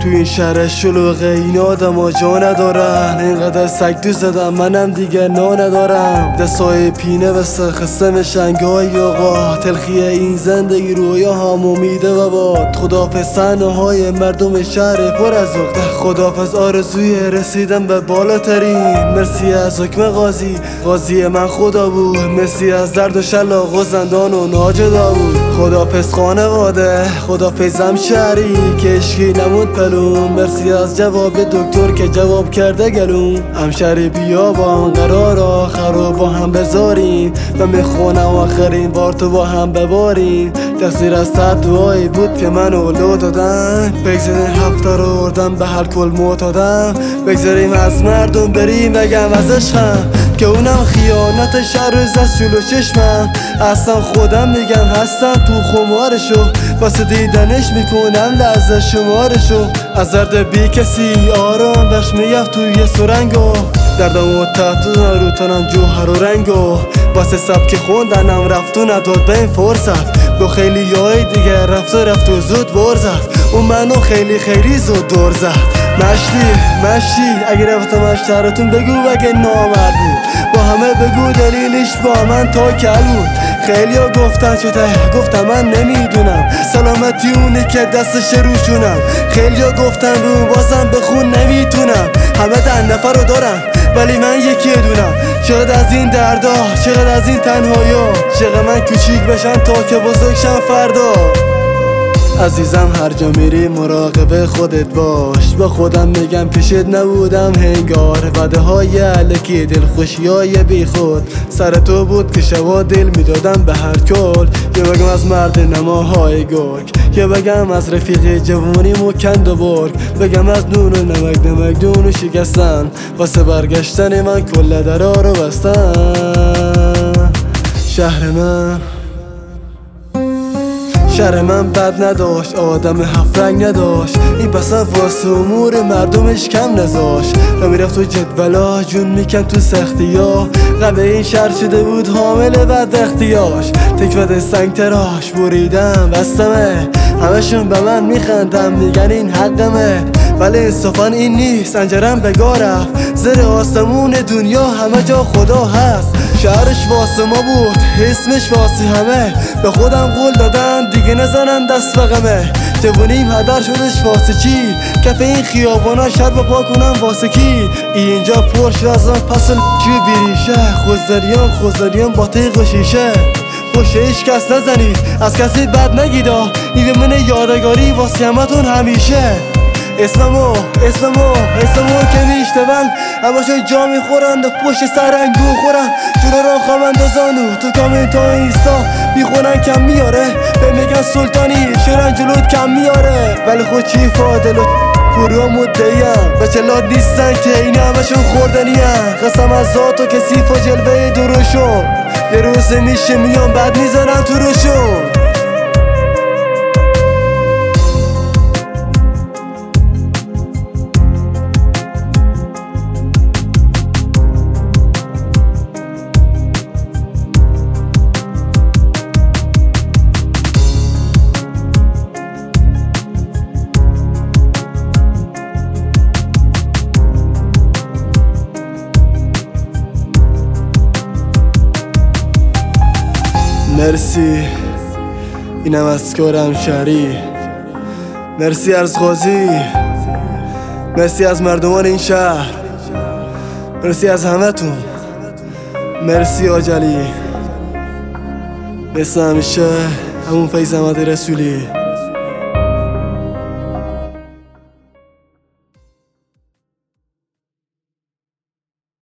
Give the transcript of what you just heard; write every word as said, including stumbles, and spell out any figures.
تو این شهر شلوغه این آدم جا ندارن، اینقدر سگ دوست زدم منم دیگه نا ندارم. دستای پینه بسته خسته مشنگای آقا، تلخی این زندگی رویا هم امیده و باد. خدافظ صحنه های مردم شهر پر از عقده، خدافظ آرزوی رسیدن به بالاترین. مرسی از حکم قاضی، قاضی من خدا بود. مرسی از درد و شلاق و زندان و ناجدا بود. خدافظ خانواده، خدافظ همشهری که عشقی نمود پلوم. مرسی از جواب دکتر که جواب کرده گلوم. همشهری بیا با هم قرار آخر رو با هم بذاریم و میخونم آخرین بار تو با هم بباریم. تقصیر از صد دعایی بود که منو لو دادن، بگذاریم هفته رو اردم به هر کل معتادم. بگذاریم از مردم بریم بگم از عشقم که اونم خیانت شر روز از جلو چشمم. اصلا خودم میگم هستم تو خمارشو، واسه دیدنش میکنم لحظه شمارشو. از درد بی کسی آرام بخش میگفت توی سرنگو، دردم و تحت رو تنم جوهر و رنگو. واسه سبک خوندنم رفت و نداد به این فرصت، با خیلی یای دیگه رفت و رفت و زود بر زد. اون منو خیلی خیلی زود دور زد. مشتی مشتی اگه رفتم از شهرتون بگو اگه نامرد بود، با همه بگو دلیلش با من تا کل بود. خیلی ها گفتن چته، گفتم من نمیدونم سلامتی اونه که دستش روشونم. خیلی ها گفتن رو بازم بخون نمیتونم، همه ده نفر رو دارم ولی من یکی دونم. چقدر از این دردا، چقدر از این تنهایا، چقدر من کوچیک بشم تا که بزرگشم فردا. عزیزم هر جا میری مراقب خودت باش، با خودم میگم پیشت نبودم هنگار. وعده های علکی دلخوشی های بی خود سر تو بود که شبا دل میدادم به هر کل. یه بگم از مرد نماهای گرگ، یه بگم از رفیق جوانی مکند و برگ. بگم از نون و نمک نمک دون و شکستن، واسه برگشتن من کل درا رو بستن. شهر من شهر من بد نداشت، آدم هفت رنگ نداشت. این پسر واسه امور مردمش کم نذاشت، را میرفت تو جدولا جون میکن تو سختی ها. قبل این شهر شده بود حامل بد اختیاش، تکفت سنگ تراش بریدم بستمه. همشون به من میخندم میگن این حقمه، ولی انصافا این نیست. انجرم بگاه رفت زیر آسمون دنیا، همه جا خدا هست. شهرش واسه ما بود، اسمش واسه همه. به خودم قول دادم دیگه نزنم دست به غمه. جوونیم هدر شدش واسه چی؟ کف این خیابانا شر بپا کنم واسه کی؟ اینجا پرش از آن پس چی بیریشه، خوزدریان خوزدریان با تیغ و شیشه. پشت هیچ کس نزنید، از کسی بد نگیدا، این من یادگاری واسه همتون همیشه. اسممو اسممو اسممو که میشتون، همشون جا میخورند و پشت سر انگو خورن. جلو را خوابند و زانو تو کامنت ها اینستا میخونن کم میاره، به میگن سلطانی شرن جلوت کم میاره. ولی خود چی فادل و پرو مدعیم بچه لاد نیستن که این همشون خوردنی هم. قسم از ذات و کسیف و جلوه دروشون، یه روز میشه میان بعد میذارن تو روشون. مرسی اینم از کارم شهری، مرسی از قاضی، مرسی از مردمان این شهر، مرسی از همتون، مرسی آجلی. مثل همیشه همون فیض احمد رسولی.